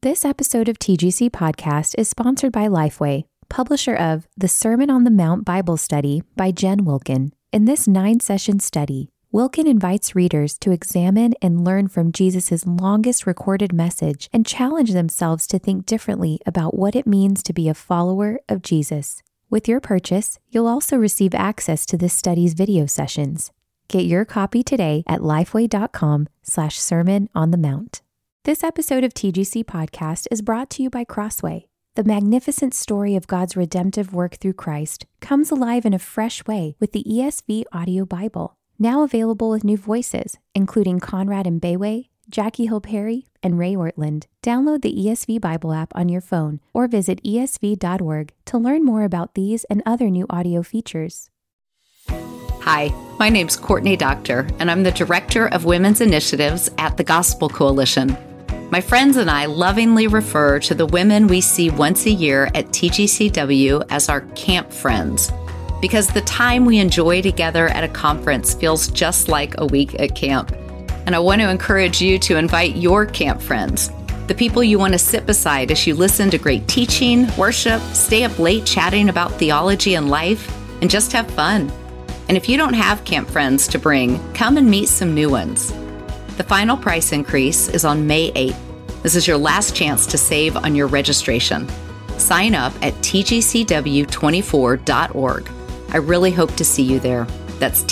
This episode of TGC Podcast is sponsored by Lifeway, publisher of The Sermon on the Mount Bible Study by Jen Wilkin. In this 9-session study, Wilkin invites readers to examine and learn from Jesus' longest recorded message and challenge themselves to think differently about what it means to be a follower of Jesus. With your purchase, you'll also receive access to this study's video sessions. Get your copy today at lifeway.com/Sermon on the Mount. This episode of TGC Podcast is brought to you by Crossway. The magnificent story of God's redemptive work through Christ comes alive in a fresh way with the ESV Audio Bible, now available with new voices, including Conrad Mbewe, Jackie Hill Perry, and Ray Ortland. Download the ESV Bible app on your phone or visit esv.org to learn more about these and other new audio features. Hi, my name's Courtney Doctor, and I'm the Director of Women's Initiatives at the Gospel Coalition. My friends and I lovingly refer to the women we see once a year at TGCW as our camp friends, because the time we enjoy together at a conference feels just like a week at camp. And I want to encourage you to invite your camp friends, the people you want to sit beside as you listen to great teaching, worship, stay up late chatting about theology and life, and just have fun. And if you don't have camp friends to bring, come and meet some new ones. The final price increase is on May 8th. This is your last chance to save on your registration. Sign up at tgcw24.org. I really hope to see you there. That's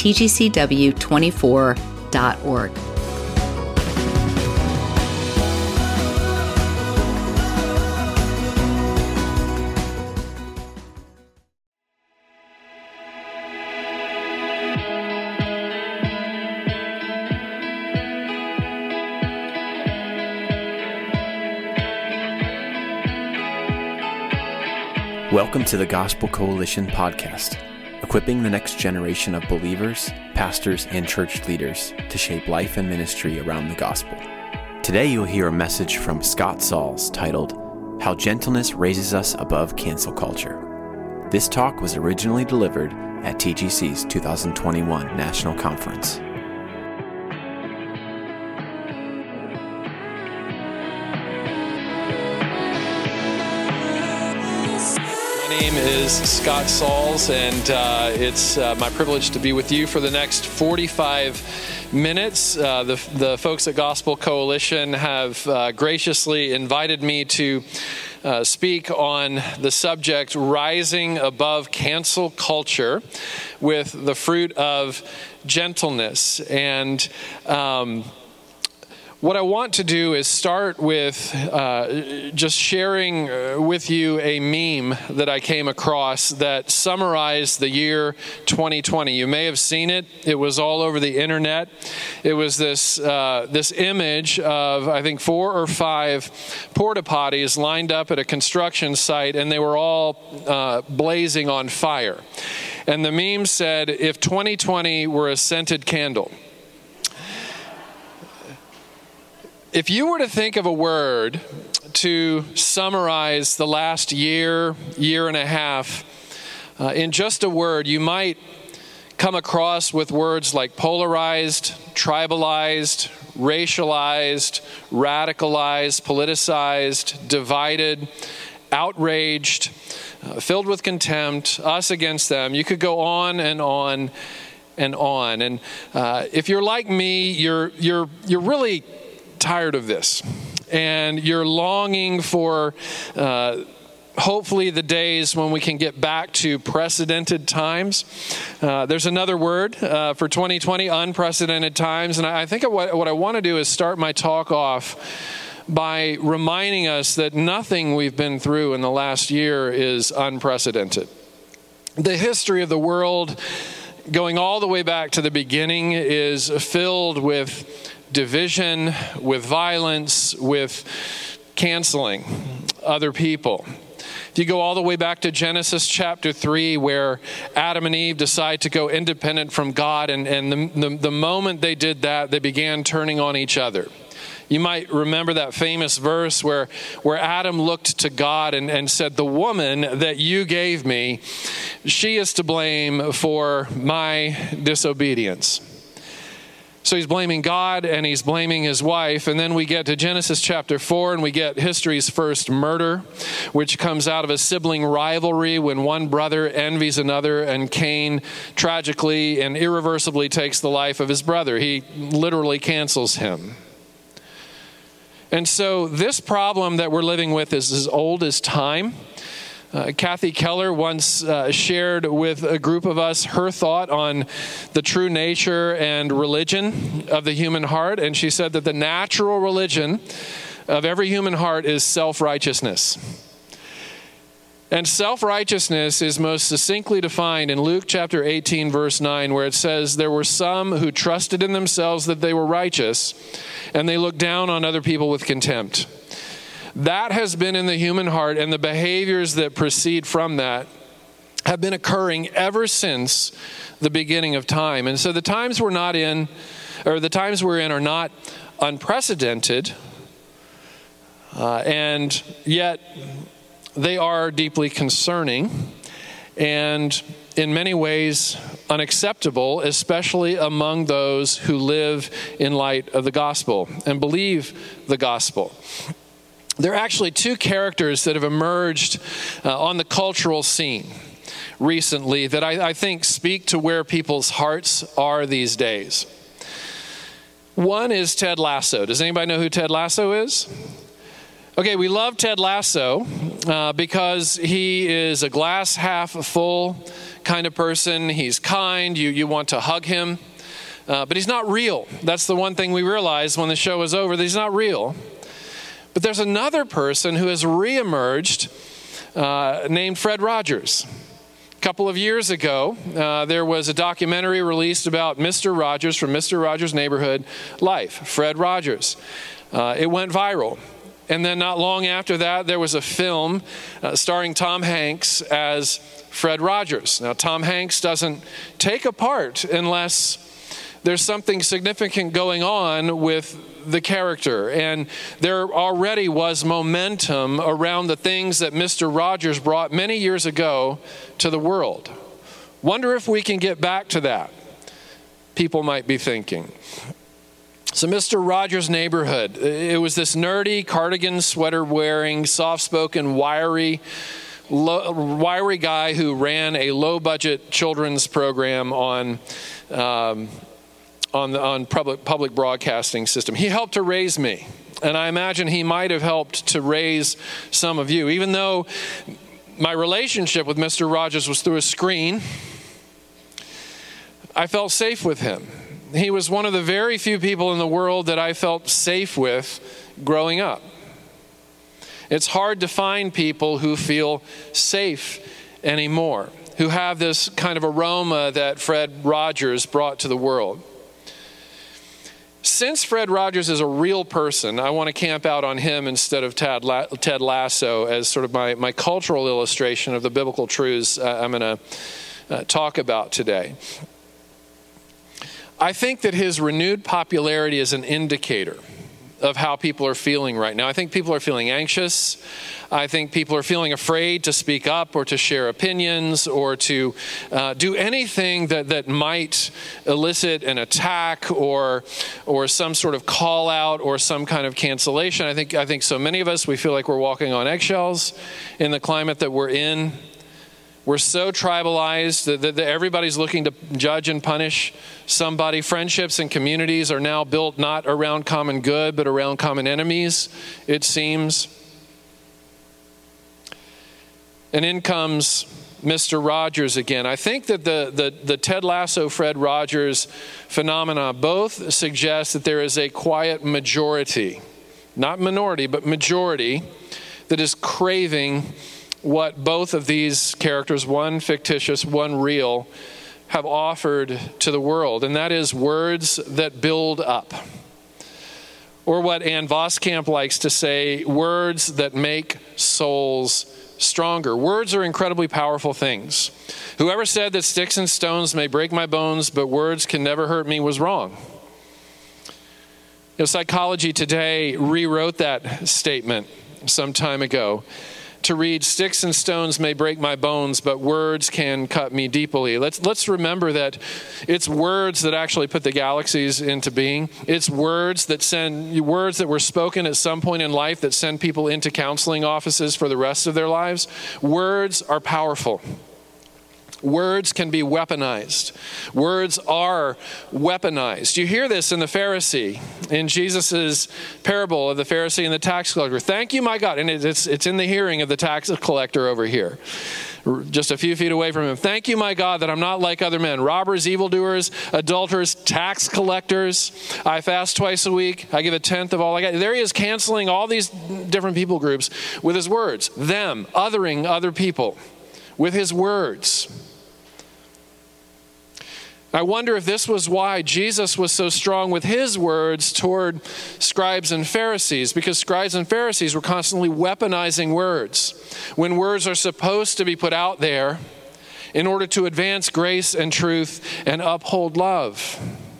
tgcw24.org. Welcome to the Gospel Coalition podcast, equipping the next generation of believers, pastors, and church leaders to shape life and ministry around the gospel. Today you'll hear a message from Scott Sauls titled, How Gentleness Raises Us Above Cancel Culture. This talk was originally delivered at TGC's 2021 National Conference. My name is Scott Sauls, and it's my privilege to be with you for the next 45 minutes. The folks at Gospel Coalition have graciously invited me to speak on the subject Rising Above Cancel Culture with the fruit of gentleness. And what I want to do is start with just sharing with you a meme that I came across that summarized the year 2020. You may have seen it. It was all over the internet. It was this image of, I think, 4 or 5 porta potties lined up at a construction site, and they were all blazing on fire. And the meme said, if 2020 were a scented candle. If you were to think of a word to summarize the last year and a half, in just a word, you might come across with words like polarized, tribalized, racialized, radicalized, politicized, divided, outraged, filled with contempt, us against them. You could go on and on and on. And if you're like me, you're really tired of this, and you're longing for hopefully the days when we can get back to precedented times. There's another word for 2020, unprecedented times, and I think what I want to do is start my talk off by reminding us that nothing we've been through in the last year is unprecedented. The history of the world, going all the way back to the beginning, is filled with division, with violence, with canceling other people. If you go all the way back to Genesis chapter 3, where Adam and Eve decide to go independent from God, and the moment they did that, they began turning on each other. You might remember that famous verse where Adam looked to God and said, the woman that you gave me, she is to blame for my disobedience. So he's blaming God and he's blaming his wife. And then we get to Genesis chapter 4 and we get history's first murder, which comes out of a sibling rivalry when one brother envies another, and Cain tragically and irreversibly takes the life of his brother. He literally cancels him. And so this problem that we're living with is as old as time. Kathy Keller once shared with a group of us her thought on the true nature and religion of the human heart. And she said that the natural religion of every human heart is self-righteousness. And self-righteousness is most succinctly defined in Luke chapter 18, verse 9, where it says, "There were some who trusted in themselves that they were righteous, and they looked down on other people with contempt." That has been in the human heart, and the behaviors that proceed from that have been occurring ever since the beginning of time. And so the times we're in are not unprecedented, and yet they are deeply concerning and in many ways unacceptable, especially among those who live in light of the gospel and believe the gospel. There are actually two characters that have emerged on the cultural scene recently that I think speak to where people's hearts are these days. One is Ted Lasso. Does anybody know who Ted Lasso is? Okay, we love Ted Lasso because he is a glass half full kind of person. He's kind. You want to hug him. But he's not real. That's the one thing we realized when the show was over, that he's not real. But there's another person who has reemerged named Fred Rogers. A couple of years ago, there was a documentary released about Mr. Rogers from Mr. Rogers' Neighborhood Life, Fred Rogers. It went viral. And then not long after that, there was a film starring Tom Hanks as Fred Rogers. Now, Tom Hanks doesn't take a part unless there's something significant going on with the character. And there already was momentum around the things that Mr. Rogers brought many years ago to the world. Wonder if we can get back to that, people might be thinking. So Mr. Rogers' Neighborhood, it was this nerdy cardigan sweater wearing, soft-spoken, wiry guy who ran a low-budget children's program on public broadcasting system. He helped to raise me, and I imagine he might have helped to raise some of you. Even though my relationship with Mr. Rogers was through a screen, I felt safe with him. He was one of the very few people in the world that I felt safe with growing up. It's hard to find people who feel safe anymore, who have this kind of aroma that Fred Rogers brought to the world. Since Fred Rogers is a real person, I want to camp out on him instead of Ted Lasso as sort of my cultural illustration of the biblical truths I'm going to talk about today. I think that his renewed popularity is an indicator of how people are feeling right now. I think people are feeling anxious. I think people are feeling afraid to speak up or to share opinions or to do anything that might elicit an attack or some sort of call out or some kind of cancellation. I think so many of us, we feel like we're walking on eggshells in the climate that we're in. We're so tribalized that everybody's looking to judge and punish somebody. Friendships and communities are now built not around common good, but around common enemies, it seems. And in comes Mr. Rogers again. I think that the Ted Lasso, Fred Rogers phenomena both suggest that there is a quiet majority, not minority, but majority, that is craving what both of these characters, one fictitious, one real, have offered to the world. And that is words that build up. Or what Ann Voskamp likes to say, words that make souls stronger. Words are incredibly powerful things. Whoever said that sticks and stones may break my bones, but words can never hurt me was wrong. Psychology Today rewrote that statement some time ago. to read, "Sticks and stones may break my bones, but words can cut me deeply." Let's remember that it's words that actually put the galaxies into being. It's words that were spoken at some point in life that send people into counseling offices for the rest of their lives. Words are powerful. Words can be weaponized. Words are weaponized. You hear this in the Pharisee, in Jesus' parable of the Pharisee and the tax collector. "Thank you, my God." And it's in the hearing of the tax collector over here, just a few feet away from him. "Thank you, my God, that I'm not like other men, robbers, evildoers, adulterers, tax collectors. I fast twice a week. I give a tenth of all I got." There he is, canceling all these different people groups with his words. Them, othering other people with his words. I wonder if this was why Jesus was so strong with his words toward scribes and Pharisees, because scribes and Pharisees were constantly weaponizing words when words are supposed to be put out there in order to advance grace and truth and uphold love.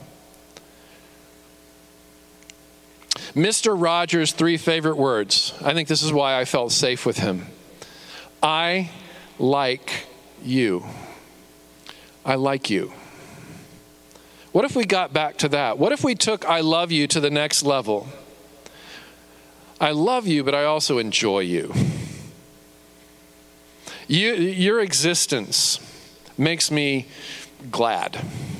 Mr. Rogers' 3 favorite words. I think this is why I felt safe with him. I like you. I like you. What if we got back to that? What if we took "I love you" to the next level? I love you, but I also enjoy you. Your existence makes me glad.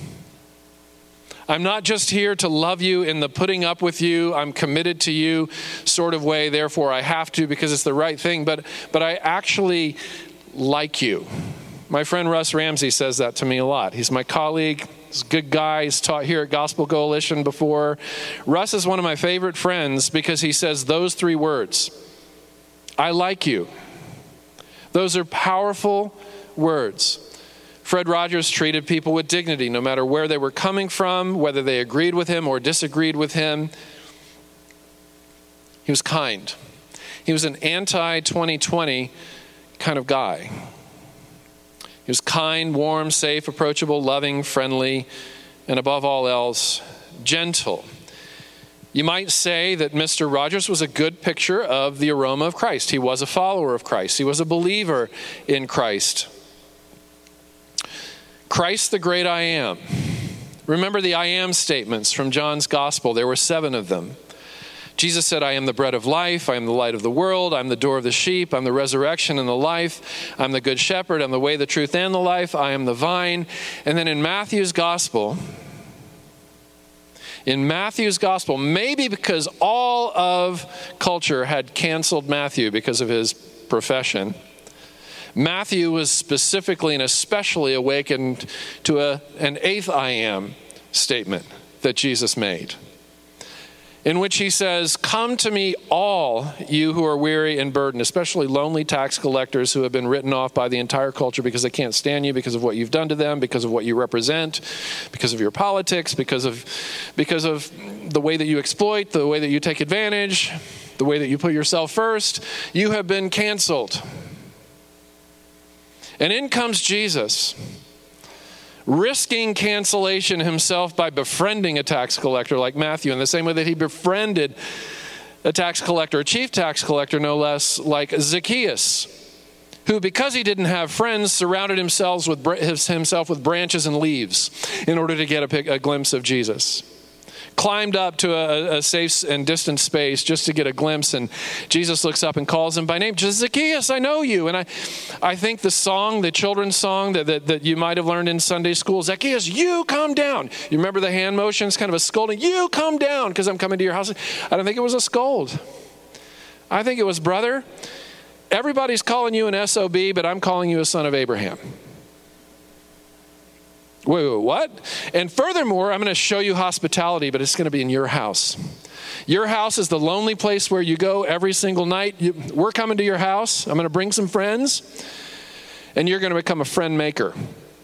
I'm not just here to love you in the putting up with you, I'm committed to you sort of way, therefore I have to because it's the right thing, but I actually like you. My friend Russ Ramsey says that to me a lot. He's my colleague. He's a good guy. He's taught here at Gospel Coalition before. Russ is one of my favorite friends because he says those 3 words. I like you. Those are powerful words. Fred Rogers treated people with dignity, no matter where they were coming from, whether they agreed with him or disagreed with him. He was kind. He was an anti-2020 kind of guy. He was kind, warm, safe, approachable, loving, friendly, and above all else, gentle. You might say that Mr. Rogers was a good picture of the aroma of Christ. He was a follower of Christ. He was a believer in Christ. Christ the great I am. Remember the I am statements from John's Gospel. There were 7 of them. Jesus said, "I am the bread of life. I am the light of the world. I'm the door of the sheep. I'm the resurrection and the life. I'm the good shepherd. I'm the way, the truth, and the life. I am the vine." And then in Matthew's Gospel, maybe because all of culture had canceled Matthew because of his profession, Matthew was specifically and especially awakened to an 8th I am statement that Jesus made, in which he says, "Come to me, all you who are weary and burdened," especially lonely tax collectors who have been written off by the entire culture because they can't stand you, because of what you've done to them, because of what you represent, because of your politics, because of the way that you exploit, the way that you take advantage, the way that you put yourself first. You have been canceled. And in comes Jesus, risking cancellation himself by befriending a tax collector like Matthew, in the same way that he befriended a tax collector, a chief tax collector no less, like Zacchaeus, who, because he didn't have friends, surrounded himself with branches and leaves in order to get a glimpse of Jesus. Climbed up to a safe and distant space just to get a glimpse, and Jesus looks up and calls him by name. "Zacchaeus, I know you." And I think the children's song that you might have learned in Sunday school, "Zacchaeus, you come down." You remember the hand motions, kind of a scolding. "You come down because I'm coming to your house." I don't think it was a scold. I think it was, "Brother, everybody's calling you an SOB, but I'm calling you a son of Abraham." Wait, what? And furthermore, I'm going to show you hospitality, but it's going to be in your house. Your house is the lonely place where you go every single night. We're coming to your house. I'm going to bring some friends, and you're going to become a friend maker.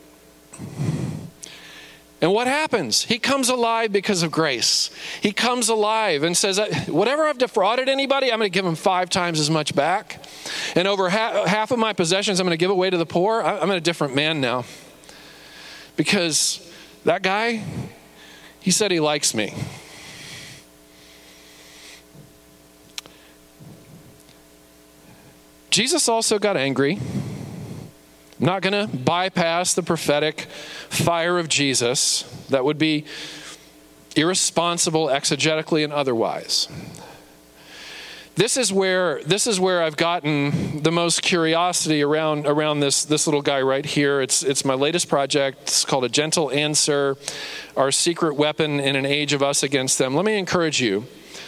And what happens? He comes alive because of grace. He comes alive and says, "Whatever I've defrauded anybody, I'm going to give them 5 times as much back. And over half of my possessions, I'm going to give away to the poor. I'm a different man now. Because that guy, he said he likes me." Jesus also got angry. I'm not going to bypass the prophetic fire of Jesus. That would be irresponsible exegetically and otherwise. This is where I've gotten the most curiosity around this little guy right here. It's my latest project. It's called A Gentle Answer, Our Secret Weapon in an Age of Us Against Them. Let me encourage you,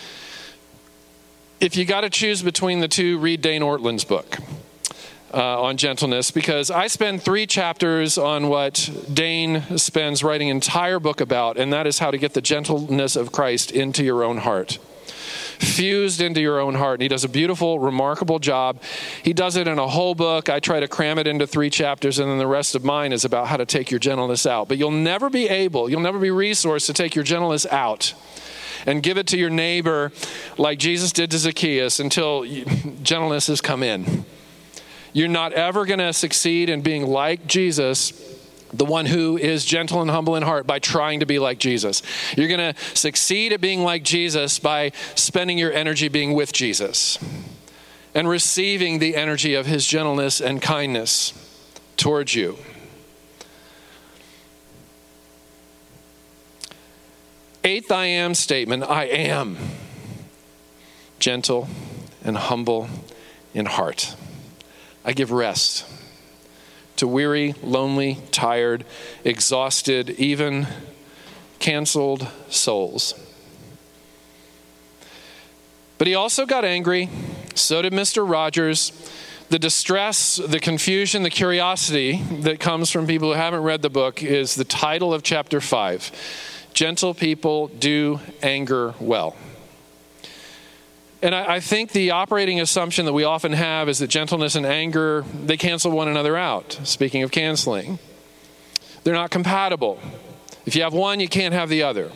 if you got to choose between the two, read Dane Ortland's book on gentleness, because I spend 3 chapters on what Dane spends writing an entire book about, and that is how to get the gentleness of Christ into your own heart. Fused into your own heart. And he does a beautiful, remarkable job. He does it in a whole book. I try to cram it into 3 chapters, and then the rest of mine is about how to take your gentleness out. But you'll never be resourced to take your gentleness out and give it to your neighbor like Jesus did to Zacchaeus until gentleness has come in. You're not ever going to succeed in being like Jesus, the one who is gentle and humble in heart, by trying to be like Jesus. You're going to succeed at being like Jesus by spending your energy being with Jesus and receiving the energy of his gentleness and kindness towards you. Eighth I am statement, I am gentle and humble in heart. I give rest to weary, lonely, tired, exhausted, even canceled souls. But he also got angry. So did Mr. Rogers. The distress, the confusion, the curiosity that comes from people who haven't read the book is the title of chapter 5. Gentle people do anger well. And I think the operating assumption that we often have is that gentleness and anger, they cancel one another out. Speaking of canceling, they're not compatible. If you have one, you can't have the other.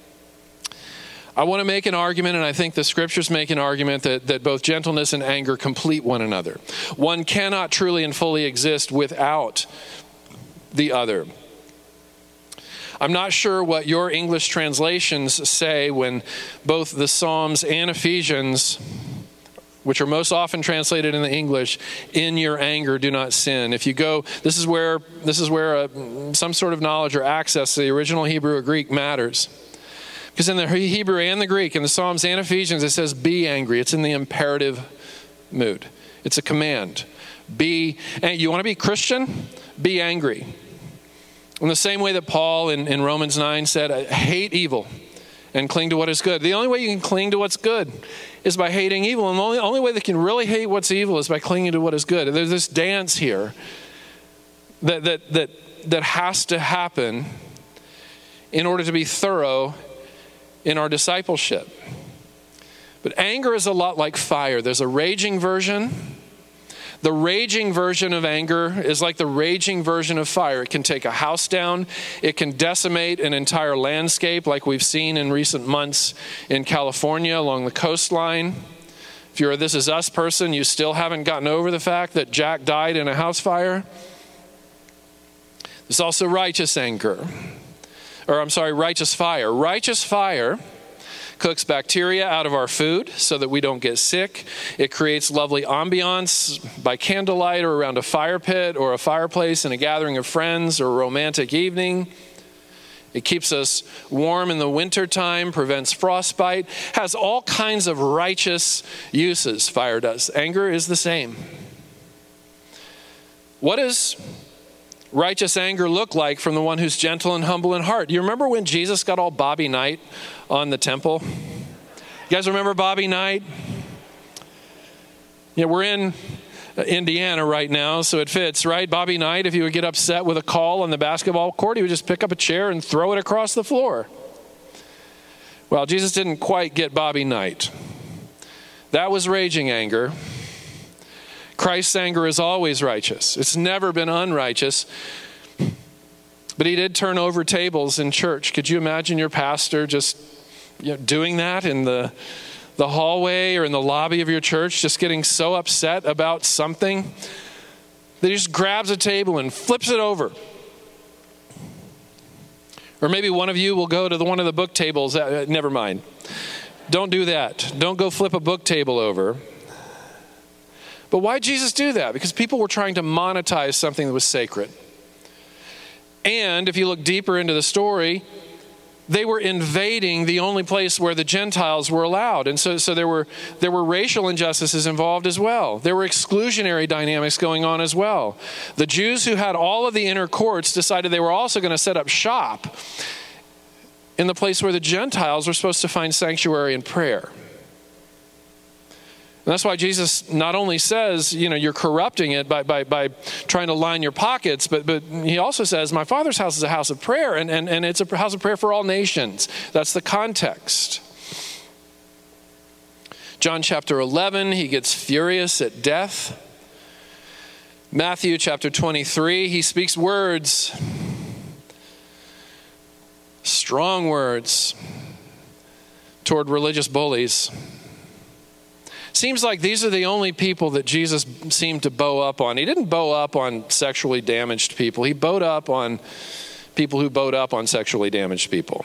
I want to make an argument, and I think the scriptures make an argument that both gentleness and anger complete one another. One cannot truly and fully exist without the other. I'm not sure what your English translations say when both the Psalms and Ephesians, which are most often translated in the English, in your anger do not sin. If you go, this is where some sort of knowledge or access to the original Hebrew or Greek matters. Because in the Hebrew and the Greek, in the Psalms and Ephesians, it says be angry. It's in the imperative mood. It's a command. You want to be Christian? Be angry. In the same way that Paul in Romans 9 said, hate evil and cling to what is good. The only way you can cling to what's good is by hating evil. And the only way that can really hate what's evil is by clinging to what is good. There's this dance here that has to happen in order to be thorough in our discipleship. But anger is a lot like fire. There's a raging version. The raging version of anger is like the raging version of fire. It can take a house down. It can decimate an entire landscape like we've seen in recent months in California along the coastline. If you're a This Is Us person, you still haven't gotten over the fact that Jack died in a house fire. There's also righteous fire. Righteous fire cooks bacteria out of our food so that we don't get sick. It creates lovely ambiance by candlelight or around a fire pit or a fireplace in a gathering of friends or a romantic evening. It keeps us warm in the wintertime, prevents frostbite, has all kinds of righteous uses, fire does. Anger is the same. What does righteous anger look like from the one who's gentle and humble in heart? You remember when Jesus got all Bobby Knight on the temple? You guys remember Bobby Knight? Yeah, we're in Indiana right now, so it fits, right? Bobby Knight, if he would get upset with a call on the basketball court, he would just pick up a chair and throw it across the floor. Well, Jesus didn't quite get Bobby Knight. That was raging anger. Christ's anger is always righteous. It's never been unrighteous. But he did turn over tables in church. Could you imagine your pastor just doing that in the hallway or in the lobby of your church, just getting so upset about something that he just grabs a table and flips it over? Or maybe one of you will go to one of the book tables. Never mind. Don't do that. Don't go flip a book table over. But why did Jesus do that? Because people were trying to monetize something that was sacred. And if you look deeper into the story, they were invading the only place where the Gentiles were allowed. And so there were racial injustices involved as well. There were exclusionary dynamics going on as well. The Jews who had all of the inner courts decided they were also going to set up shop in the place where the Gentiles were supposed to find sanctuary and prayer. And that's why Jesus not only says, you're corrupting it by trying to line your pockets, but he also says, my Father's house is a house of prayer, and it's a house of prayer for all nations. That's the context. John chapter 11, he gets furious at death. Matthew chapter 23, he speaks words, strong words, toward religious bullies. Seems like these are the only people that Jesus seemed to bow up on. He didn't bow up on sexually damaged people. He bowed up on people who bowed up on sexually damaged people.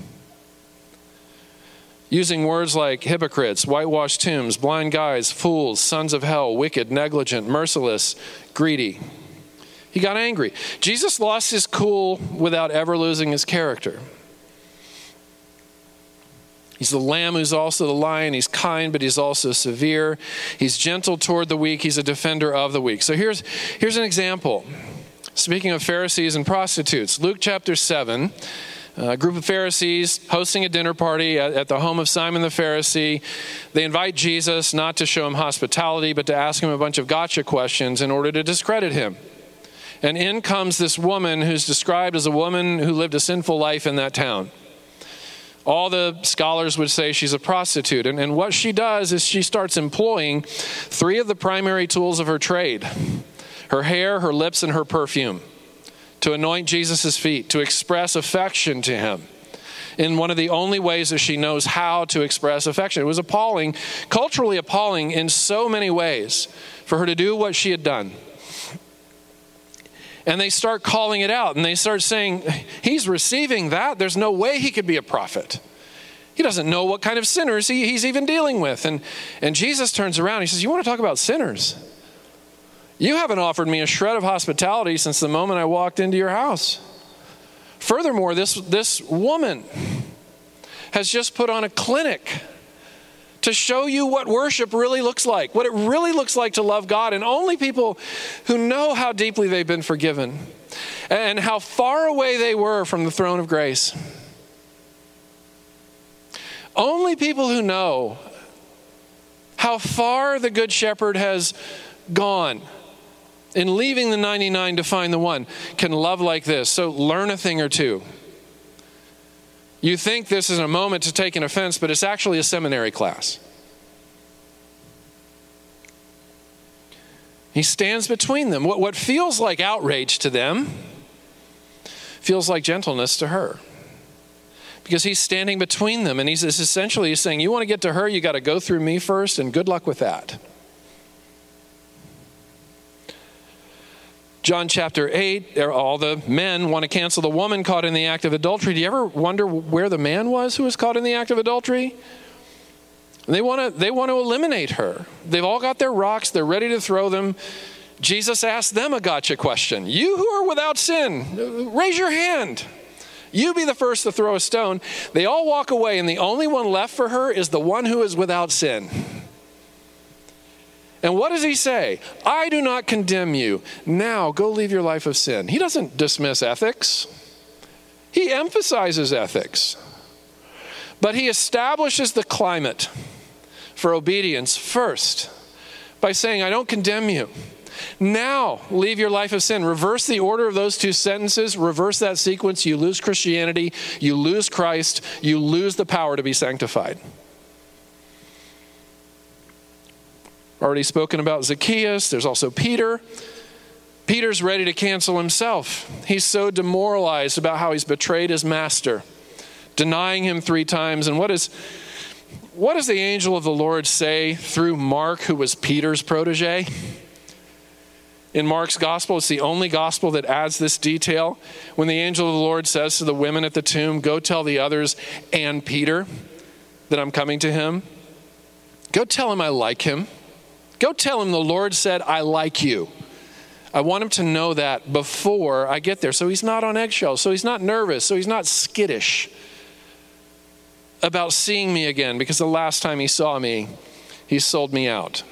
Using words like hypocrites, whitewashed tombs, blind guides, fools, sons of hell, wicked, negligent, merciless, greedy. He got angry. Jesus lost his cool without ever losing his character. He's the lamb who's also the lion. He's kind, but he's also severe. He's gentle toward the weak. He's a defender of the weak. So here's an example. Speaking of Pharisees and prostitutes, Luke chapter 7, a group of Pharisees hosting a dinner party at the home of Simon the Pharisee. They invite Jesus not to show him hospitality, but to ask him a bunch of gotcha questions in order to discredit him. And in comes this woman who's described as a woman who lived a sinful life in that town. All the scholars would say she's a prostitute. And what she does is she starts employing three of the primary tools of her trade: her hair, her lips, and her perfume, to anoint Jesus' feet, to express affection to him in one of the only ways that she knows how to express affection. It was appalling, culturally appalling in so many ways for her to do what she had done. And they start calling it out, and they start saying, he's receiving that. There's no way he could be a prophet. He doesn't know what kind of sinners he's even dealing with. And Jesus turns around, he says, you want to talk about sinners? You haven't offered me a shred of hospitality since the moment I walked into your house. Furthermore, this woman has just put on a clinic to show you what worship really looks like, what it really looks like to love God. And only people who know how deeply they've been forgiven and how far away they were from the throne of grace. Only people who know how far the Good Shepherd has gone in leaving the 99 to find the one can love like this. So learn a thing or two. You think this is a moment to take an offense, but it's actually a seminary class. He stands between them. What feels like outrage to them feels like gentleness to her, because he's standing between them, and he's essentially saying, you want to get to her, you got to go through me first, and good luck with that. John chapter 8, all the men want to cancel the woman caught in the act of adultery. Do you ever wonder where the man was who was caught in the act of adultery? They want to eliminate her. They've all got their rocks. They're ready to throw them. Jesus asked them a gotcha question. You who are without sin, raise your hand. You be the first to throw a stone. They all walk away, and the only one left for her is the one who is without sin. And what does he say? I do not condemn you. Now go live your life of sin. He doesn't dismiss ethics. He emphasizes ethics. But he establishes the climate for obedience first by saying, I don't condemn you. Now leave your life of sin. Reverse the order of those two sentences. Reverse that sequence. You lose Christianity. You lose Christ. You lose the power to be sanctified. Already spoken about Zacchaeus. There's also Peter. Peter's ready to cancel himself. He's so demoralized about how he's betrayed his master, denying him 3 times. And what does the angel of the Lord say through Mark, who was Peter's protege? In Mark's gospel, it's the only gospel that adds this detail. When the angel of the Lord says to the women at the tomb, go tell the others and Peter that I'm coming to him. Go tell him I like him. Go tell him the Lord said, I like you. I want him to know that before I get there. So he's not on eggshells. So he's not nervous. So he's not skittish about seeing me again, because the last time he saw me, he sold me out.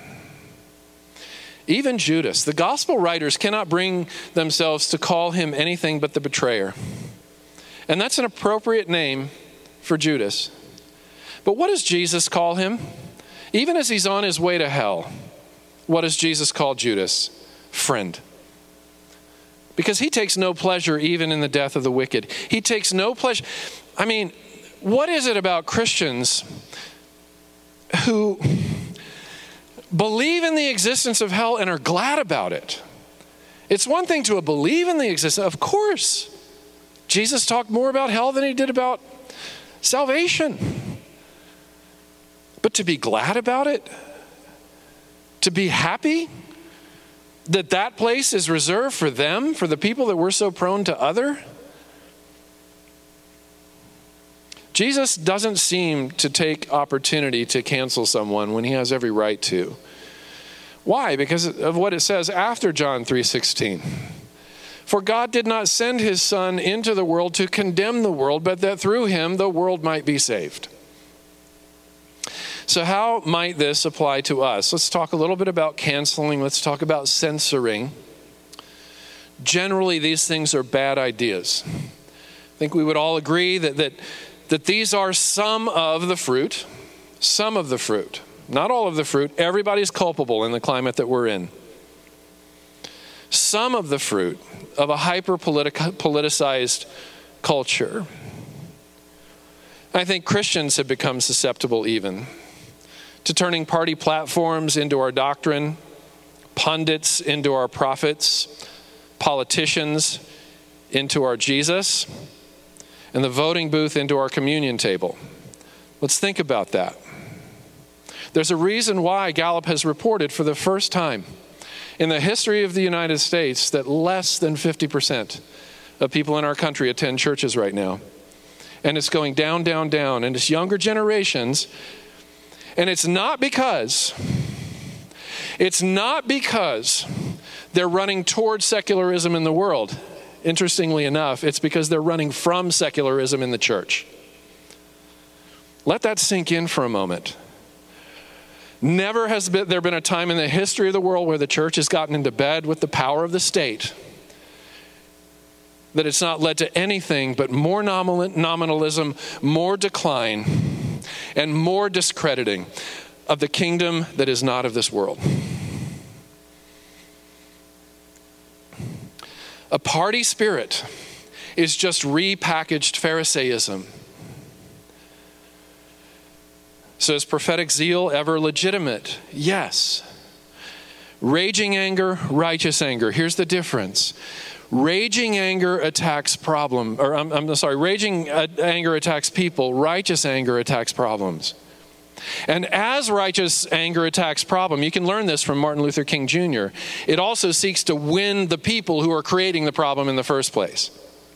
Even Judas, the gospel writers cannot bring themselves to call him anything but the betrayer. And that's an appropriate name for Judas. But what does Jesus call him? Even as he's on his way to hell, what does Jesus call Judas? Friend. Because he takes no pleasure even in the death of the wicked. He takes no pleasure. I mean, what is it about Christians who believe in the existence of hell and are glad about it? It's one thing to believe in the existence. Of course, Jesus talked more about hell than he did about salvation. But to be glad about it, to be happy that that place is reserved for them, for the people that we're so prone to other. Jesus doesn't seem to take opportunity to cancel someone when he has every right to. Why? Because of what it says after John 3:16. For God did not send his Son into the world to condemn the world, but that through him the world might be saved. So how might this apply to us? Let's talk a little bit about canceling. Let's talk about censoring. Generally, these things are bad ideas. I think we would all agree that these are some of the fruit. Some of the fruit. Not all of the fruit. Everybody's culpable in the climate that we're in. Some of the fruit of a hyper-politicized culture. I think Christians have become susceptible even to turning party platforms into our doctrine, pundits into our prophets, politicians into our Jesus, and the voting booth into our communion table. Let's think about that. There's a reason why Gallup has reported for the first time in the history of the United States that less than 50% of people in our country attend churches right now. And it's going down, down, down. And it's younger generations. And it's not because they're running towards secularism in the world. Interestingly enough, it's because they're running from secularism in the church. Let that sink in for a moment. Never has there been a time in the history of the world where the church has gotten into bed with the power of the state that it's not led to anything but more nominalism, more decline, and more discrediting of the kingdom that is not of this world. A party spirit is just repackaged Pharisaism. So is prophetic zeal ever legitimate? Yes. Raging anger, righteous anger. Here's the difference. Raging anger attacks raging anger attacks people. Righteous anger attacks problems. And as righteous anger attacks problem, you can learn this from Martin Luther King Jr., it also seeks to win the people who are creating the problem in the first place.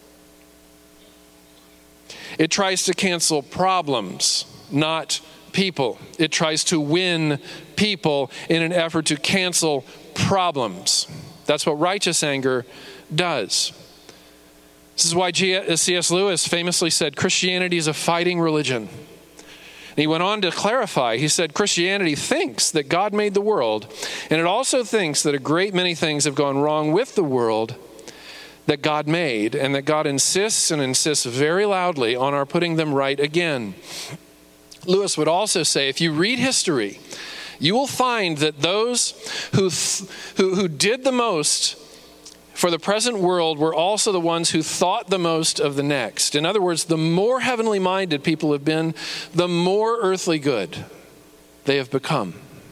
It tries to cancel problems, not people. It tries to win people in an effort to cancel problems. That's what righteous anger does. This is why C.S. Lewis famously said, Christianity is a fighting religion. And he went on to clarify, he said, Christianity thinks that God made the world, and it also thinks that a great many things have gone wrong with the world that God made, and that God insists very loudly on our putting them right again. Lewis would also say, if you read history, you will find that those who did the most for the present world were also the ones who thought the most of the next. In other words, the more heavenly minded people have been, the more earthly good they have become.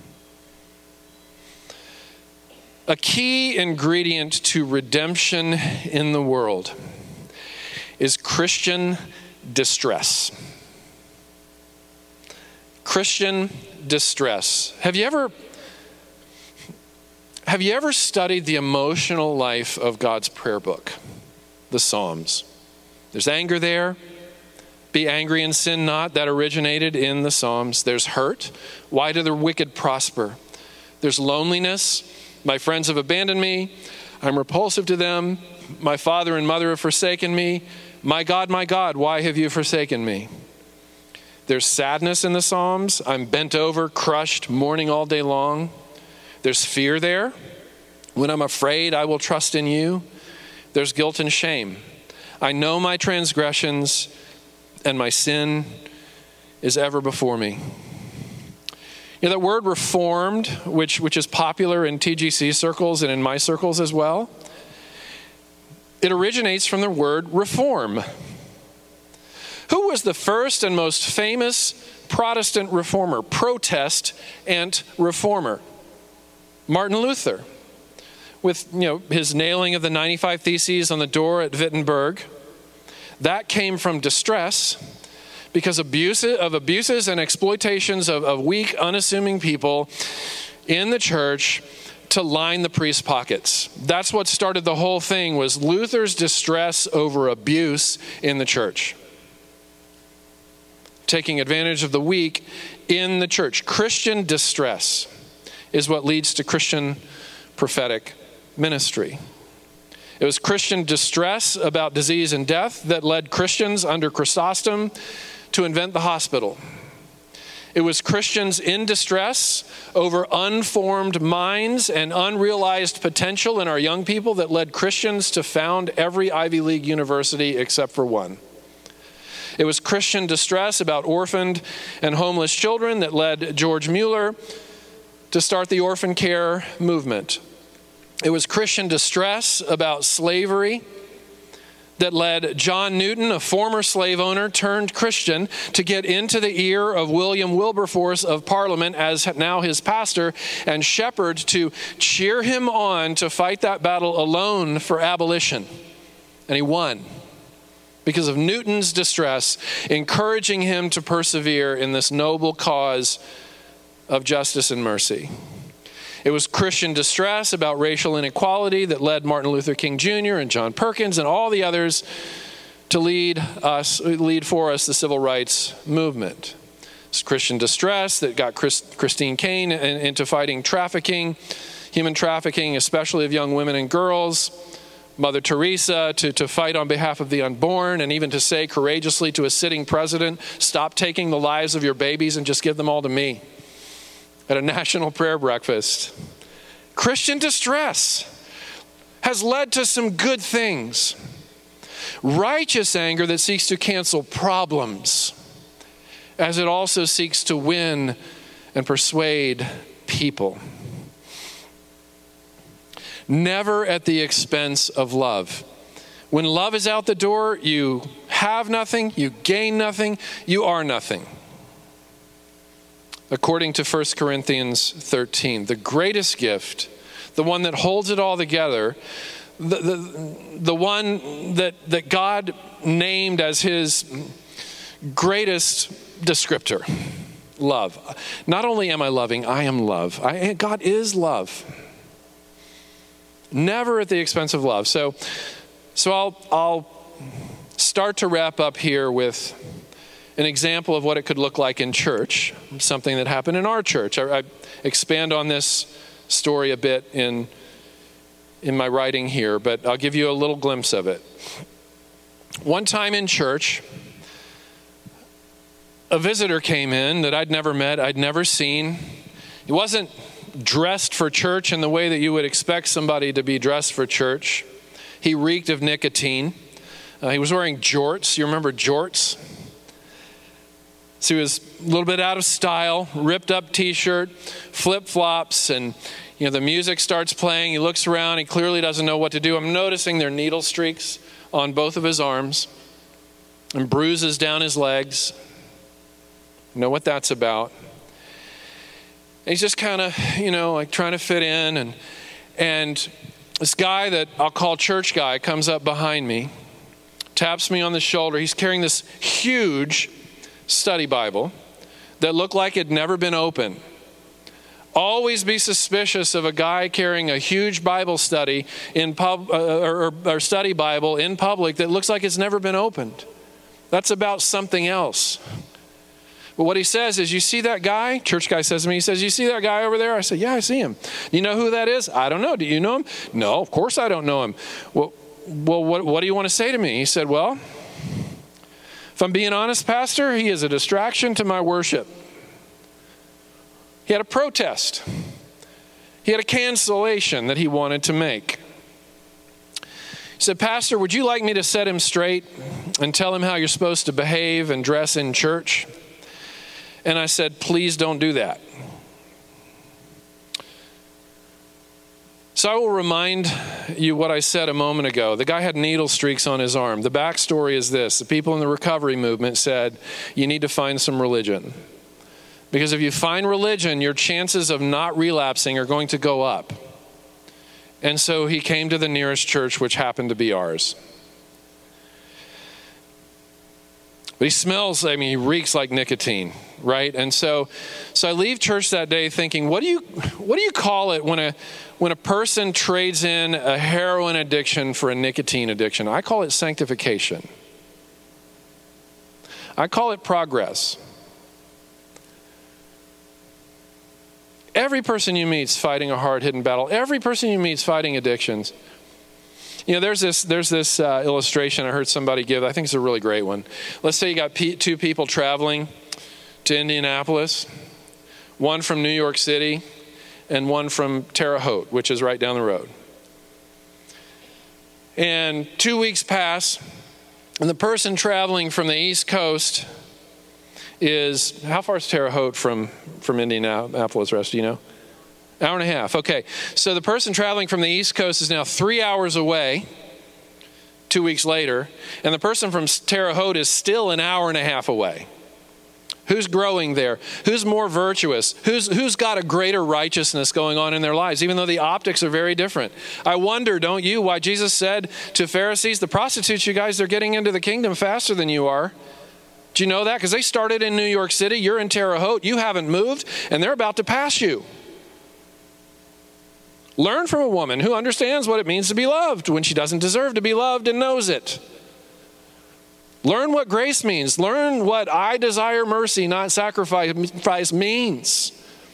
A key ingredient to redemption in the world is Christian distress. Christian distress. Have you ever studied the emotional life of God's prayer book, the Psalms? There's anger there. Be angry and sin not. That originated in the Psalms. There's hurt. Why do the wicked prosper? There's loneliness. My friends have abandoned me. I'm repulsive to them. My father and mother have forsaken me. My God, why have you forsaken me? There's sadness in the Psalms. I'm bent over, crushed, mourning all day long. There's fear there. When I'm afraid, I will trust in you. There's guilt and shame. I know my transgressions, and my sin is ever before me. You know, that word reformed, which is popular in TGC circles and in my circles as well, it originates from the word reform. Who was the first and most famous Protestant reformer, protest and reformer? Martin Luther, with his nailing of the 95 Theses on the door at Wittenberg. That came from distress because of abuses and exploitations of weak, unassuming people in the church to line the priest's pockets. That's what started the whole thing, was Luther's distress over abuse in the church. Taking advantage of the weak in the church. Christian distress is what leads to Christian prophetic ministry. It was Christian distress about disease and death that led Christians under Chrysostom to invent the hospital. It was Christians in distress over unformed minds and unrealized potential in our young people that led Christians to found every Ivy League university except for one. It was Christian distress about orphaned and homeless children that led George Mueller to start the orphan care movement. It was Christian distress about slavery that led John Newton, a former slave owner turned Christian, to get into the ear of William Wilberforce of Parliament as now his pastor and shepherd to cheer him on to fight that battle alone for abolition. And he won because of Newton's distress, encouraging him to persevere in this noble cause of justice and mercy. It was Christian distress about racial inequality that led Martin Luther King Jr. and John Perkins and all the others to lead for us the civil rights movement. It's Christian distress that got Christine Caine into fighting trafficking, human trafficking, especially of young women and girls. Mother Teresa to fight on behalf of the unborn, and even to say courageously to a sitting president, stop taking the lives of your babies and just give them all to me, at a national prayer breakfast. Christian distress has led to some good things. Righteous anger that seeks to cancel problems, as it also seeks to win and persuade people. Never at the expense of love. When love is out the door, you have nothing, you gain nothing, you are nothing. According to 1 Corinthians 13, the greatest gift, the one that holds it all together, the one that God named as his greatest descriptor, love. Not only am I loving, I am love. God is love. Never at the expense of love. So I'll start to wrap up here with an example of what it could look like in church, something that happened in our church. I expand on this story a bit in my writing here, but I'll give you a little glimpse of it. One time in church, a visitor came in that I'd never met, I'd never seen. He wasn't dressed for church in the way that you would expect somebody to be dressed for church. He reeked of nicotine. He was wearing jorts. You remember jorts? So he was a little bit out of style, ripped up t-shirt, flip-flops, and the music starts playing. He looks around. He clearly doesn't know what to do. I'm noticing there are needle streaks on both of his arms and bruises down his legs. You know what that's about. And he's just kind of, like trying to fit in. And this guy that I'll call church guy comes up behind me, taps me on the shoulder. He's carrying this huge study Bible that looked like it'd never been opened. Always be suspicious of a guy carrying a huge Bible study or study Bible in public that looks like it's never been opened. That's about something else. But what he says is, you see that guy? Church guy says to me, he says, you see that guy over there? I say, yeah, I see him. You know who that is? I don't know. Do you know him? No, of course I don't know him. Well, what do you want to say to me? He said, well, if I'm being honest, Pastor, he is a distraction to my worship. He had a protest. He had a cancellation that he wanted to make. He said, Pastor, would you like me to set him straight and tell him how you're supposed to behave and dress in church? And I said, please don't do that. So I will remind you what I said a moment ago. The guy had needle streaks on his arm. The backstory is this. The people in the recovery movement said, you need to find some religion. Because if you find religion, your chances of not relapsing are going to go up. And so he came to the nearest church, which happened to be ours. But he smells, he reeks like nicotine, right? And so I leave church that day thinking, what do you call it when a person trades in a heroin addiction for a nicotine addiction? I call it sanctification. I call it progress. Every person you meet is fighting a hard-hidden battle. Every person you meet is fighting addictions. There's this illustration I heard somebody give. I think it's a really great one. Let's say you got two people traveling to Indianapolis, one from New York City and one from Terre Haute, which is right down the road. And 2 weeks pass, and the person traveling from the East Coast is, how far is Terre Haute from Indianapolis, Russ, do you know? Hour and a half. Okay. So the person traveling from the East Coast is now 3 hours away 2 weeks later, and the person from Terre Haute is still an hour and a half away. Who's growing there? Who's more virtuous? Who's got a greater righteousness going on in their lives, even though the optics are very different? I wonder, don't you, why Jesus said to Pharisees, the prostitutes, you guys, they're getting into the kingdom faster than you are. Do you know that? Because they started in New York City. You're in Terre Haute. You haven't moved, and they're about to pass you. Learn from a woman who understands what it means to be loved when she doesn't deserve to be loved and knows it. Learn what grace means. Learn what I desire mercy, not sacrifice means.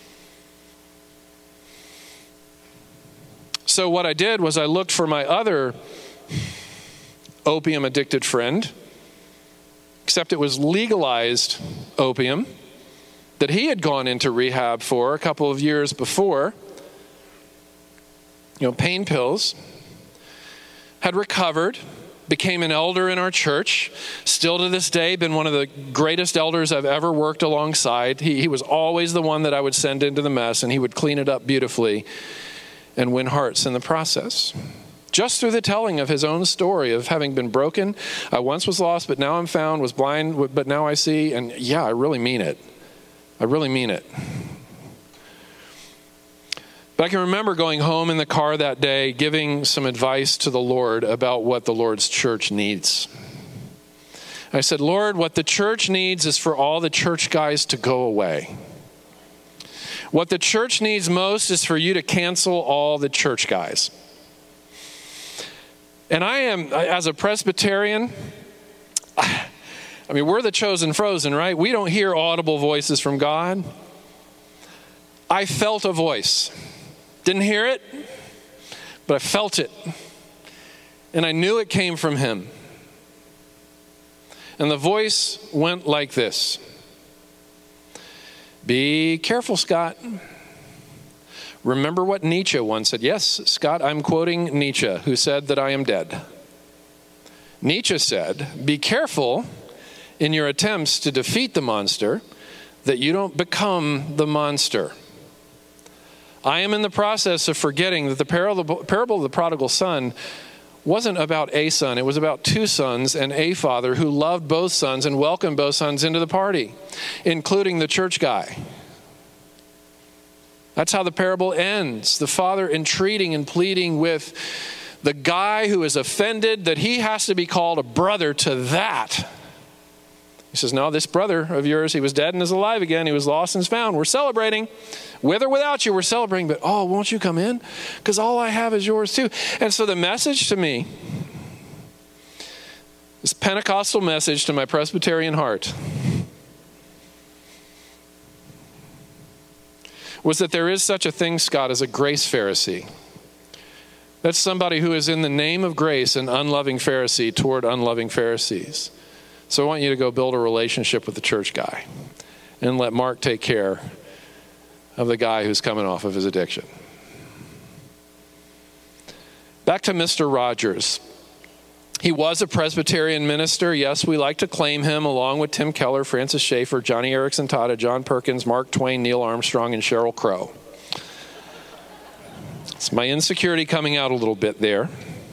So what I did was I looked for my other opium addicted friend, except it was legalized opium that he had gone into rehab for a couple of years before. Pain pills, had recovered, became an elder in our church, still to this day been one of the greatest elders I've ever worked alongside. He was always the one that I would send into the mess, and he would clean it up beautifully and win hearts in the process. Just through the telling of his own story of having been broken. I once was lost, but now I'm found, was blind, but now I see. And yeah, I really mean it. I really mean it. But I can remember going home in the car that day, giving some advice to the Lord about what the Lord's church needs. I said, Lord, what the church needs is for all the church guys to go away. What the church needs most is for you to cancel all the church guys. And I am, as a Presbyterian, we're the chosen frozen, right? We don't hear audible voices from God. I felt a voice. Didn't hear it, but I felt it. And I knew it came from him. And the voice went like this. Be careful, Scott. Remember what Nietzsche once said. Yes, Scott, I'm quoting Nietzsche, who said that I am dead. Nietzsche said, be careful in your attempts to defeat the monster that you don't become the monster. I am in the process of forgetting that the parable of the prodigal son wasn't about a son. It was about two sons and a father who loved both sons and welcomed both sons into the party, including the church guy. That's how the parable ends. The father entreating and pleading with the guy who is offended that he has to be called a brother to that. He says, no, this brother of yours, he was dead and is alive again. He was lost and is found. We're celebrating. With or without you, we're celebrating. But, won't you come in? Because all I have is yours too. And so the message to me, this Pentecostal message to my Presbyterian heart, was that there is such a thing, Scott, as a grace Pharisee. That's somebody who is in the name of grace an unloving Pharisee toward unloving Pharisees. So I want you to go build a relationship with the church guy and let Mark take care of the guy who's coming off of his addiction. Back to Mr. Rogers. He was a Presbyterian minister. Yes, we like to claim him along with Tim Keller, Francis Schaeffer, Johnny Erickson Tada, John Perkins, Mark Twain, Neil Armstrong, and Sheryl Crow. It's my insecurity coming out a little bit there.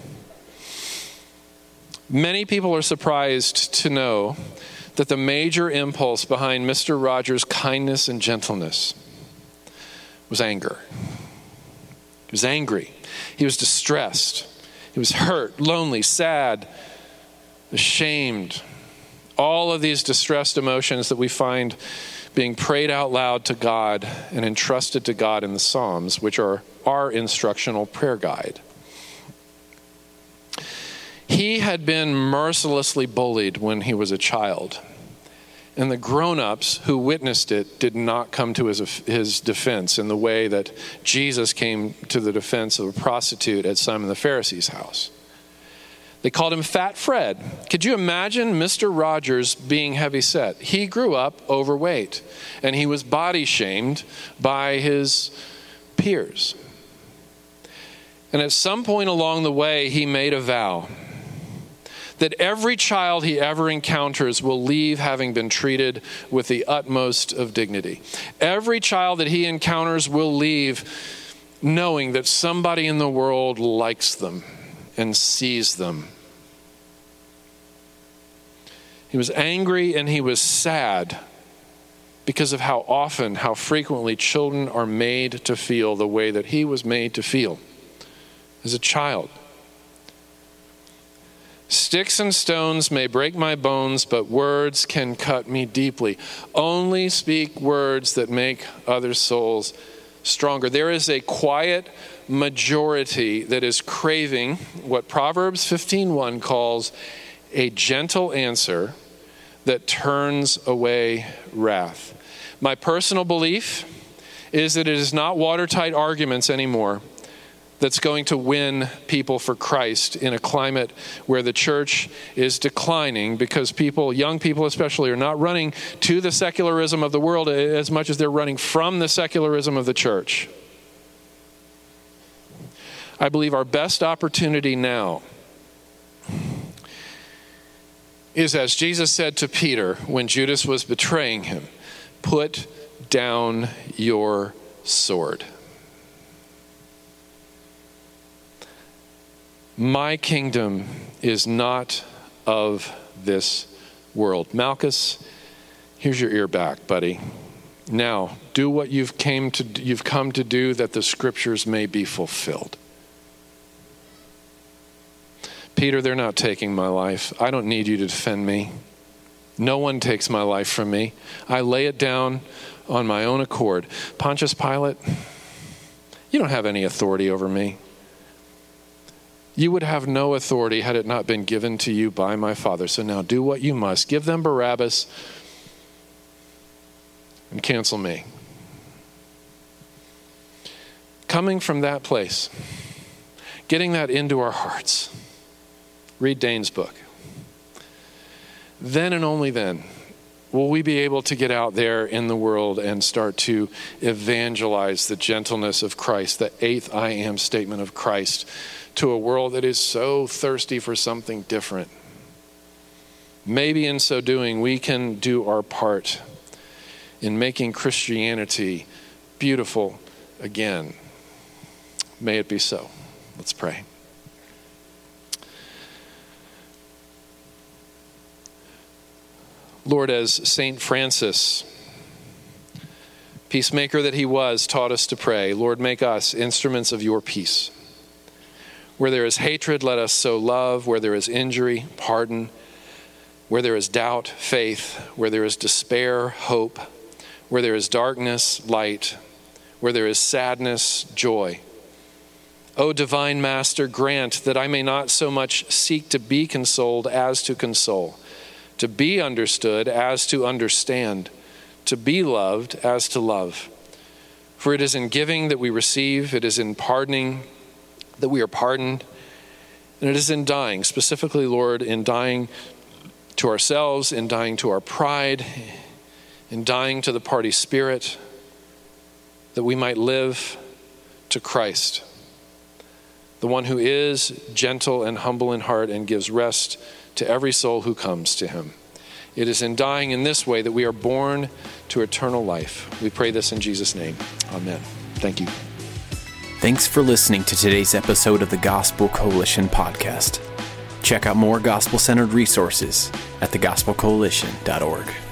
Many people are surprised to know that the major impulse behind Mr. Rogers' kindness and gentleness was anger. He was angry. He was distressed. He was hurt, lonely, sad, ashamed. All of these distressed emotions that we find being prayed out loud to God and entrusted to God in the Psalms, which are our instructional prayer guide. He had been mercilessly bullied when he was a child. And the grown-ups who witnessed it did not come to his defense in the way that Jesus came to the defense of a prostitute at Simon the Pharisee's house. They called him Fat Fred. Could you imagine Mr. Rogers being heavy-set? He grew up overweight, and he was body-shamed by his peers. And at some point along the way, he made a vow that every child he ever encounters will leave having been treated with the utmost of dignity. Every child that he encounters will leave knowing that somebody in the world likes them and sees them. He was angry and he was sad because of how often, how frequently children are made to feel the way that he was made to feel as a child. Sticks and stones may break my bones, but words can cut me deeply. Only speak words that make other souls stronger. There is a quiet majority that is craving what Proverbs 15:1 calls a gentle answer that turns away wrath. My personal belief is that it is not watertight arguments anymore that's going to win people for Christ in a climate where the church is declining because people, young people especially, are not running to the secularism of the world as much as they're running from the secularism of the church. I believe our best opportunity now is, as Jesus said to Peter when Judas was betraying him, put down your sword. My kingdom is not of this world. Malchus, here's your ear back, buddy. Now, do what you've come to do that the scriptures may be fulfilled. Peter, they're not taking my life. I don't need you to defend me. No one takes my life from me. I lay it down on my own accord. Pontius Pilate, you don't have any authority over me. You would have no authority had it not been given to you by my Father. So now do what you must. Give them Barabbas and cancel me. Coming from that place, getting that into our hearts, read Dane's book. Then and only then will we be able to get out there in the world and start to evangelize the gentleness of Christ, the 8th I am statement of Christ, to a world that is so thirsty for something different. Maybe in so doing, we can do our part in making Christianity beautiful again. May it be so. Let's pray. Lord, as St. Francis, peacemaker that he was, taught us to pray, Lord, make us instruments of your peace. Where there is hatred, let us sow love. Where there is injury, pardon. Where there is doubt, faith. Where there is despair, hope. Where there is darkness, light. Where there is sadness, joy. O divine Master, grant that I may not so much seek to be consoled as to console, to be understood as to understand, to be loved as to love. For it is in giving that we receive, it is in pardoning that we are pardoned, and it is in dying, specifically, Lord, in dying to ourselves, in dying to our pride, in dying to the party spirit, that we might live to Christ, the one who is gentle and humble in heart and gives rest to every soul who comes to him. It is in dying in this way that we are born to eternal life. We pray this in Jesus' name. Amen. Thank you. Thanks for listening to today's episode of the Gospel Coalition podcast. Check out more gospel-centered resources at thegospelcoalition.org.